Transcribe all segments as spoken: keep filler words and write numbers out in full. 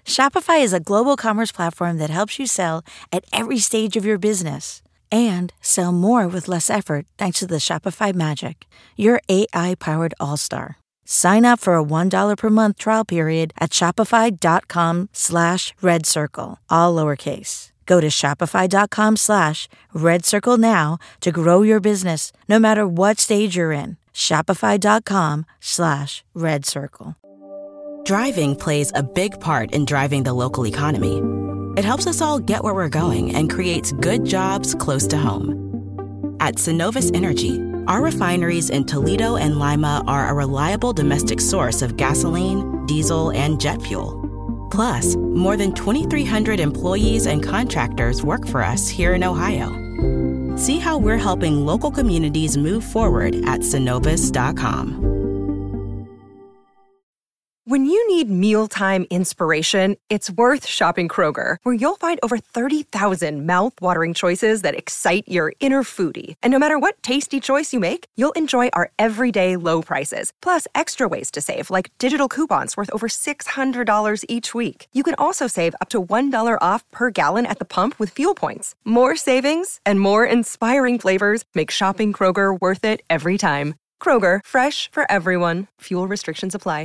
Shopify is a global commerce platform that helps you sell at every stage of your business and sell more with less effort thanks to the Shopify Magic, your A I-powered all-star. Sign up for a one dollar per month trial period at shopify.com slash red circle, all lowercase. Go to shopify.com slash red circle now to grow your business no matter what stage you're in. Shopify.com slash red circle. Driving plays a big part in driving the local economy. It helps us all get where we're going and creates good jobs close to home. At Synovus Energy, our refineries in Toledo and Lima are a reliable domestic source of gasoline, diesel, and jet fuel. Plus, more than twenty-three hundred employees and contractors work for us here in Ohio. See how we're helping local communities move forward at Synovus dot com. When you need mealtime inspiration, it's worth shopping Kroger, where you'll find over thirty thousand mouth-watering choices that excite your inner foodie. And no matter what tasty choice you make, you'll enjoy our everyday low prices, plus extra ways to save, like digital coupons worth over six hundred dollars each week. You can also save up to one dollar off per gallon at the pump with fuel points. More savings and more inspiring flavors make shopping Kroger worth it every time. Kroger, fresh for everyone. Fuel restrictions apply.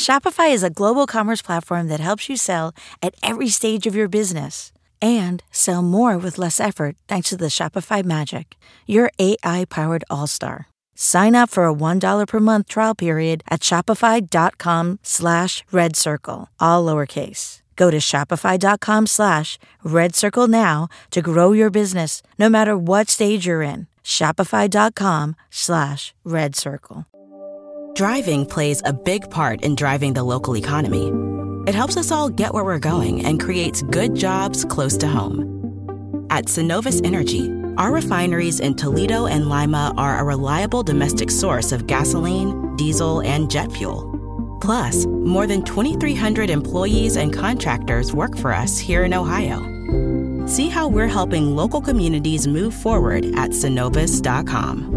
Shopify is a global commerce platform that helps you sell at every stage of your business and sell more with less effort thanks to the Shopify Magic, your A I-powered all-star. Sign up for a one dollar per month trial period at shopify.com slash red circle, all lowercase. Go to shopify.com slash red circle now to grow your business no matter what stage you're in. Shopify.com slash red circle. Driving plays a big part in driving the local economy. It helps us all get where we're going and creates good jobs close to home. At Synovus Energy, our refineries in Toledo and Lima are a reliable domestic source of gasoline, diesel, and jet fuel. Plus, more than twenty-three hundred employees and contractors work for us here in Ohio. See how we're helping local communities move forward at synovus dot com.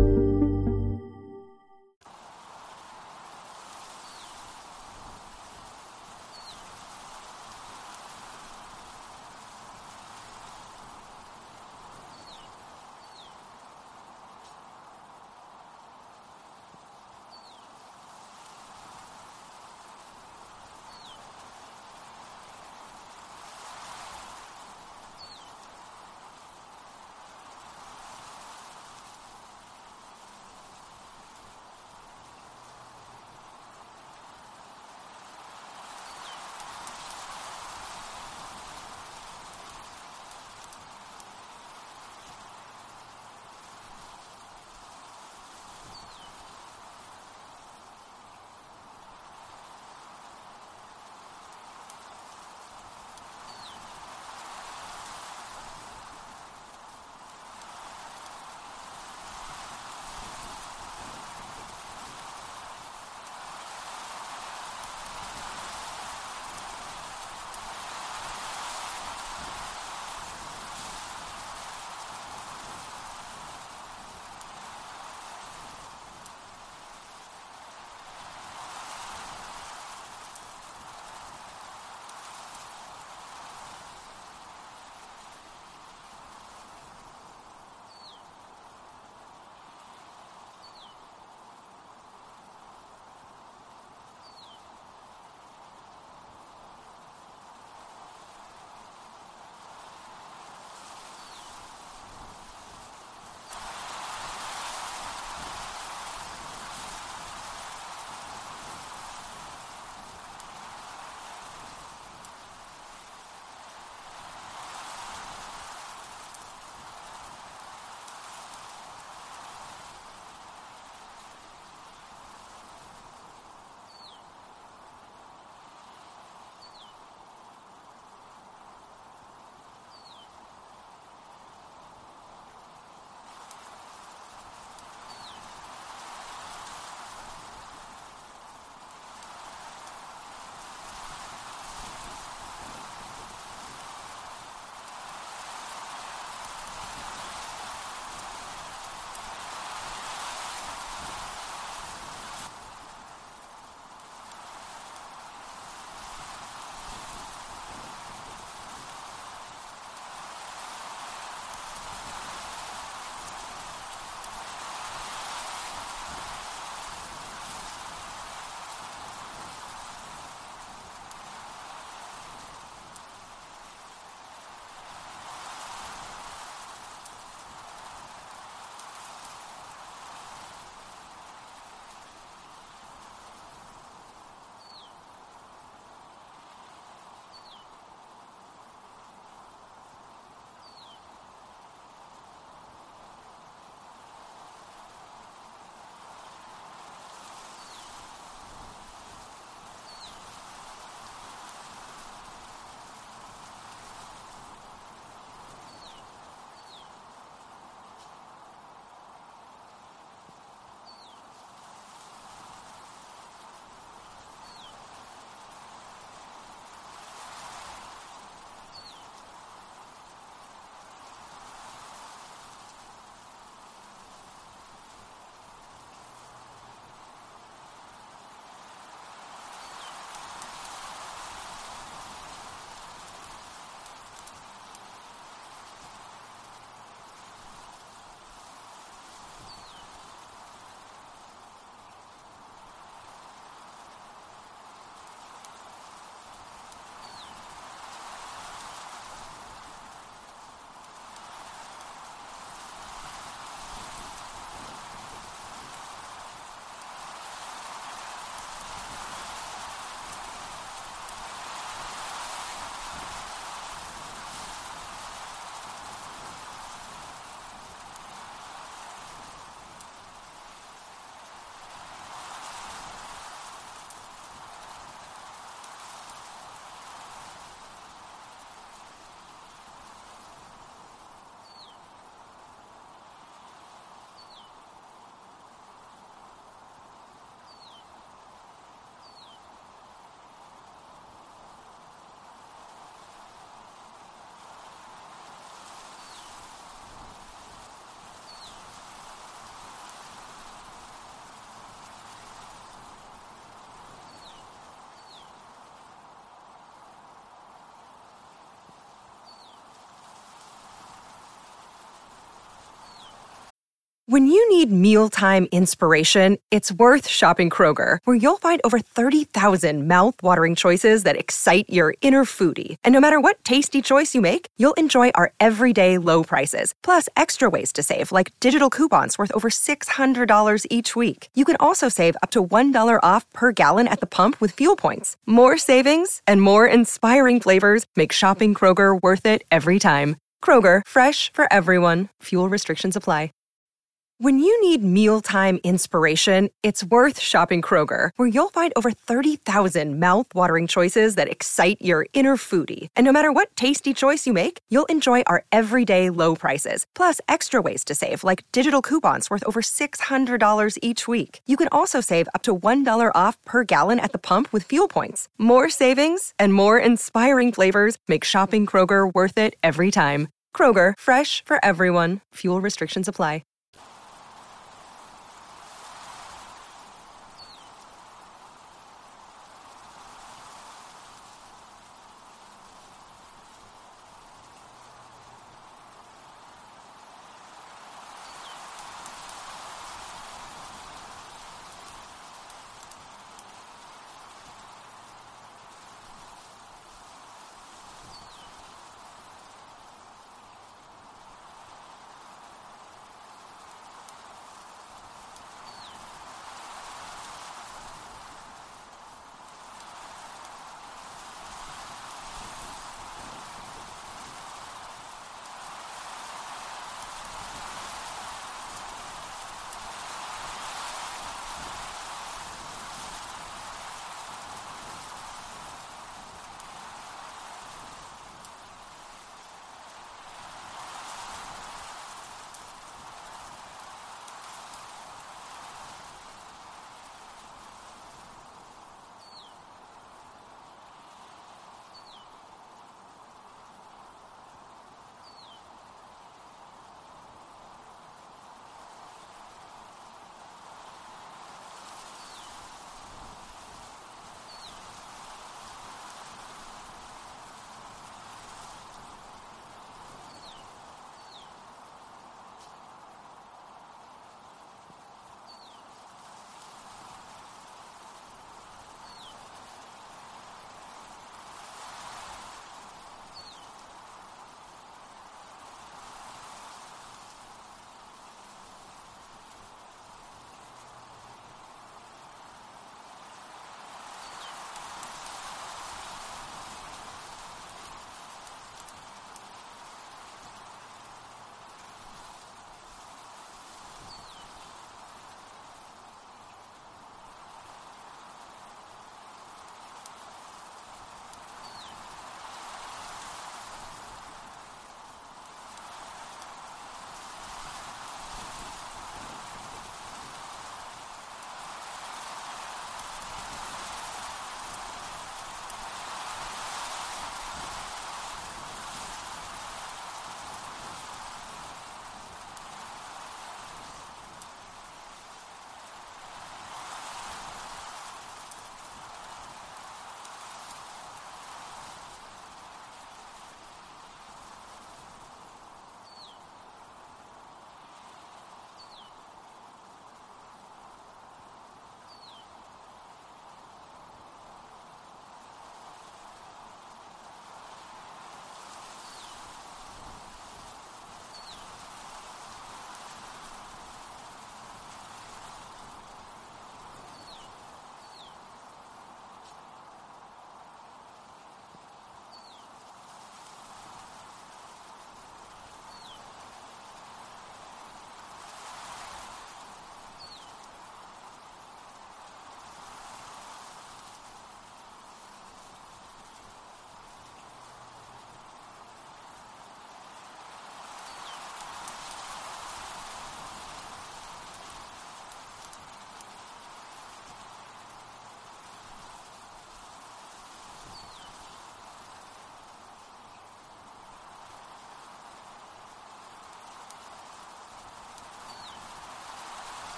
When you need mealtime inspiration, it's worth shopping Kroger, where you'll find over thirty thousand mouth-watering choices that excite your inner foodie. And no matter what tasty choice you make, you'll enjoy our everyday low prices, plus extra ways to save, like digital coupons worth over six hundred dollars each week. You can also save up to one dollar off per gallon at the pump with fuel points. More savings and more inspiring flavors make shopping Kroger worth it every time. Kroger, fresh for everyone. Fuel restrictions apply. When you need mealtime inspiration, it's worth shopping Kroger, where you'll find over thirty thousand mouth-watering choices that excite your inner foodie. And no matter what tasty choice you make, you'll enjoy our everyday low prices, plus extra ways to save, like digital coupons worth over six hundred dollars each week. You can also save up to one dollar off per gallon at the pump with fuel points. More savings and more inspiring flavors make shopping Kroger worth it every time. Kroger, fresh for everyone. Fuel restrictions apply.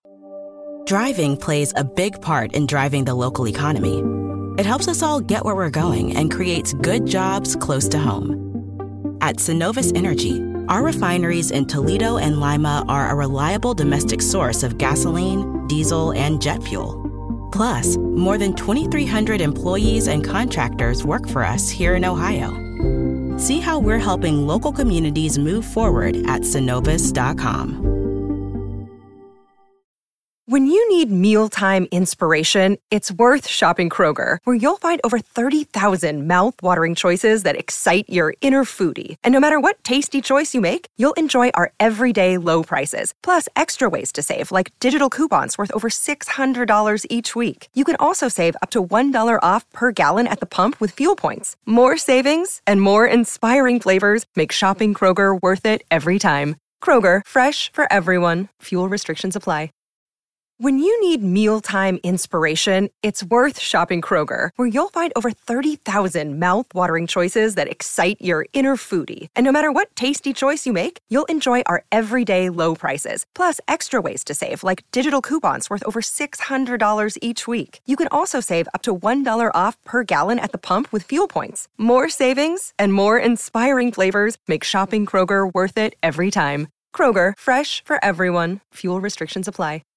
Driving plays a big part in driving the local economy. It helps us all get where we're going and creates good jobs close to home. At Synovus Energy, our refineries in Toledo and Lima are a reliable domestic source of gasoline, diesel, and jet fuel. Plus, more than twenty-three hundred employees and contractors work for us here in Ohio. See how we're helping local communities move forward at Synovus dot com. When you need mealtime inspiration, it's worth shopping Kroger, where you'll find over thirty thousand mouth-watering choices that excite your inner foodie. And no matter what tasty choice you make, you'll enjoy our everyday low prices, plus extra ways to save, like digital coupons worth over six hundred dollars each week. You can also save up to one dollar off per gallon at the pump with fuel points. More savings and more inspiring flavors make shopping Kroger worth it every time. Kroger, fresh for everyone. Fuel restrictions apply. When you need mealtime inspiration, it's worth shopping Kroger, where you'll find over thirty thousand mouth-watering choices that excite your inner foodie. And no matter what tasty choice you make, you'll enjoy our everyday low prices, plus extra ways to save, like digital coupons worth over six hundred dollars each week. You can also save up to one dollar off per gallon at the pump with fuel points. More savings and more inspiring flavors make shopping Kroger worth it every time. Kroger, fresh for everyone. Fuel restrictions apply.